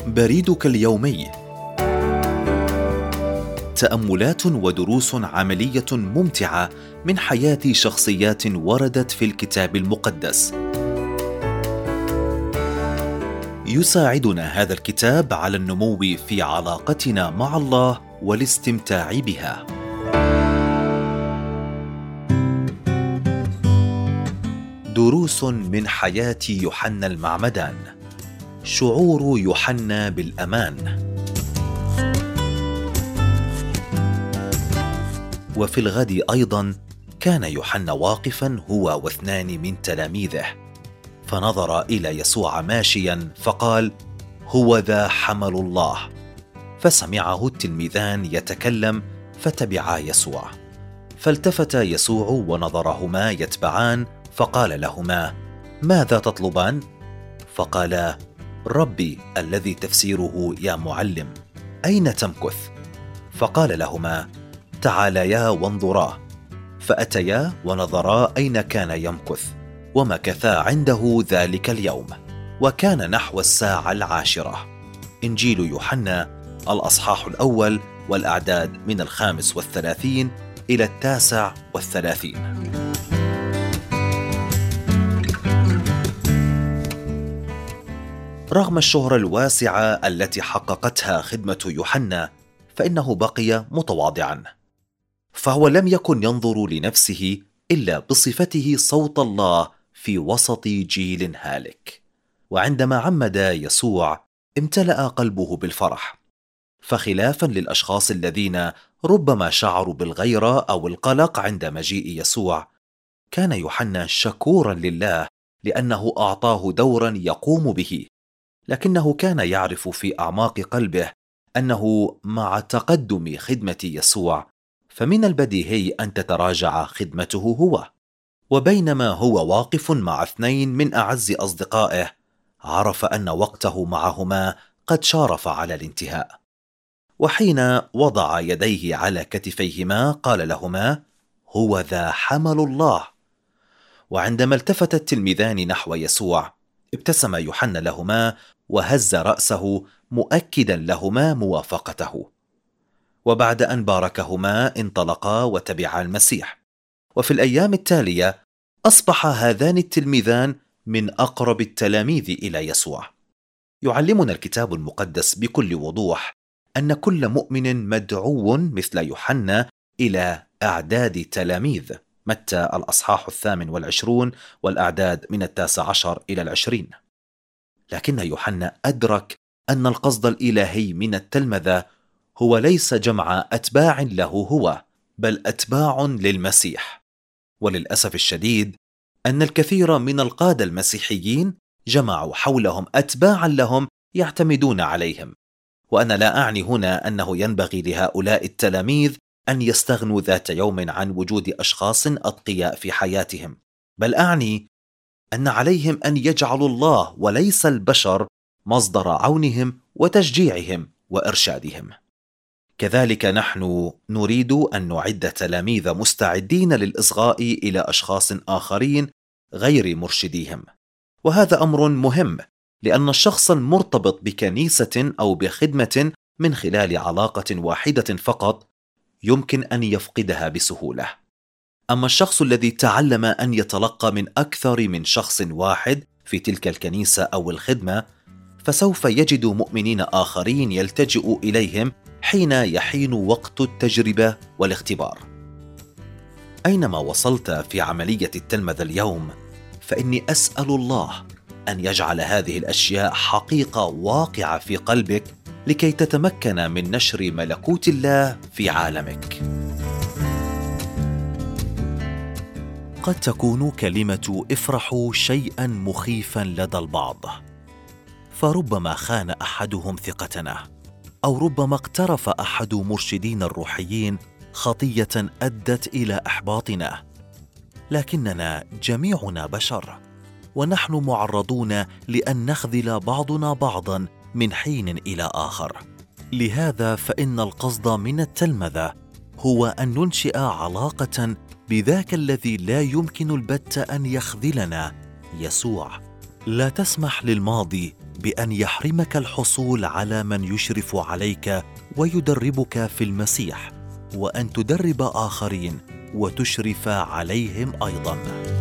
بريدك اليومي، تأملات ودروس عملية ممتعة من حياة شخصيات وردت في الكتاب المقدس. يساعدنا هذا الكتاب على النمو في علاقتنا مع الله والاستمتاع بها. دروس من حياة يوحنا المعمدان. شعور يوحنا بالأمان. وفي الغد أيضا كان يوحنا واقفا هو واثنان من تلاميذه، فنظر إلى يسوع ماشيا فقال: هو ذا حمل الله. فسمعه التلميذان يتكلم فتبعا يسوع. فالتفت يسوع ونظرهما يتبعان فقال لهما: ماذا تطلبان؟ فقالا: ربي، الذي تفسيره يا معلم، أين تمكث؟ فقال لهما: تعاليا وانظرا. فأتيا ونظرا أين كان يمكث، ومكثا عنده ذلك اليوم، وكان نحو 10:10. إنجيل يوحنا الأصحاح 1 والأعداد من 35 إلى 39. رغم الشهرة الواسعة التي حققتها خدمة يوحنا، فإنه بقي متواضعا، فهو لم يكن ينظر لنفسه إلا بصفته صوت الله في وسط جيل هالك. وعندما عمد يسوع امتلأ قلبه بالفرح، فخلافا للأشخاص الذين ربما شعروا بالغيرة أو القلق عند مجيء يسوع، كان يوحنا شكورا لله لأنه أعطاه دورا يقوم به، لكنه كان يعرف في أعماق قلبه أنه مع تقدم خدمة يسوع فمن البديهي أن تتراجع خدمته هو. وبينما هو واقف مع 2 من أعز أصدقائه، عرف أن وقته معهما قد شارف على الانتهاء. وحين وضع يديه على كتفيهما قال لهما: هو ذا حمل الله. وعندما التفت التلميذان نحو يسوع، ابتسم يوحنا لهما وهز رأسه مؤكدا لهما موافقته. وبعد أن باركهما انطلقا وتبعا المسيح. وفي الأيام التالية أصبح هذان التلميذان من أقرب التلاميذ إلى يسوع. يعلمنا الكتاب المقدس بكل وضوح أن كل مؤمن مدعو مثل يوحنا إلى أعداد تلاميذ. متى الأصحاح 28 والأعداد من 19 إلى 20. لكن يوحنا أدرك أن القصد الإلهي من التلمذة هو ليس جمع أتباع له هو، بل أتباع للمسيح. وللأسف الشديد أن الكثير من القادة المسيحيين جمعوا حولهم أتباعا لهم يعتمدون عليهم. وأنا لا أعني هنا أنه ينبغي لهؤلاء التلاميذ أن يستغنوا ذات يوم عن وجود أشخاص أتقياء في حياتهم، بل أعني أن عليهم أن يجعلوا الله وليس البشر مصدر عونهم وتشجيعهم وإرشادهم. كذلك نحن نريد أن نعد تلاميذ مستعدين للإصغاء إلى أشخاص آخرين غير مرشديهم. وهذا أمر مهم، لأن الشخص المرتبط بكنيسة أو بخدمة من خلال علاقة واحدة فقط يمكن أن يفقدها بسهولة. أما الشخص الذي تعلم أن يتلقى من أكثر من شخص واحد في تلك الكنيسة أو الخدمة، فسوف يجد مؤمنين آخرين يلتجئ إليهم حين يحين وقت التجربة والاختبار. أينما وصلت في عملية التلمذة اليوم، فإني أسأل الله أن يجعل هذه الأشياء حقيقة واقعة في قلبك لكي تتمكن من نشر ملكوت الله في عالمك. قد تكون كلمة افرحوا شيئا مخيفا لدى البعض، فربما خان أحدهم ثقتنا، أو ربما اقترف أحد مرشدين الروحيين خطية أدت إلى إحباطنا. لكننا جميعنا بشر، ونحن معرضون لأن نخذل بعضنا بعضا من حين إلى آخر. لهذا فإن القصد من التلمذة هو أن ننشئ علاقة بذاك الذي لا يمكن البتة أن يخذلنا، يسوع. لا تسمح للماضي بأن يحرمك الحصول على من يشرف عليك ويدربك في المسيح، وأن تدرب آخرين وتشرف عليهم أيضاً.